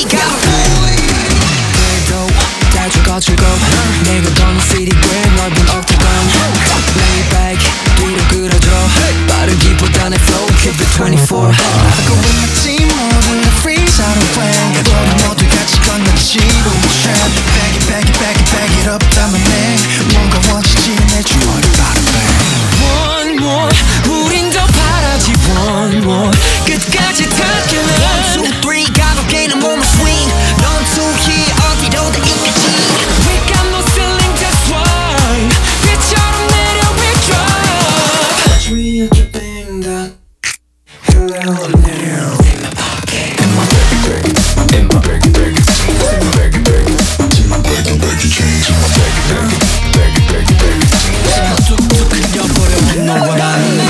그래도 자주 거칠고 내가 걷는 city 꽤 넓은 octagon Lay back 뒤로 끌어줘 빠르기보다는 flow keep it 24 I go with my team 모두 freeze out of plan 우리 모두 같이 건너지로 trap Back it back it back it back it up 담아내 뭔가 원치지 내 주머니 바로 bang One more 우린 더 바라지 one more 끝까지 닿길래 1, 2, 3 가볍게는 몸을 swing 넌 투희 어디로든 있겠지 We got no ceiling that's why 빛처럼 내려 we drop Touch me at your thing that Hello now In my pocket In my baggy baggy In my baggy baggy In my baggy baggy In my baggy baggy jeans In my baggy baggy Baggy baggy baggy jeans 뚝뚝 흘려버려 You know what I mean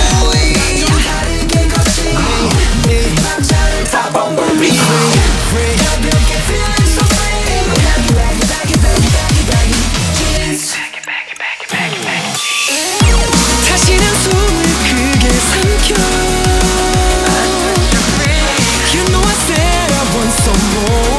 다시는 숨을 크게 삼켜 You know I said I want some more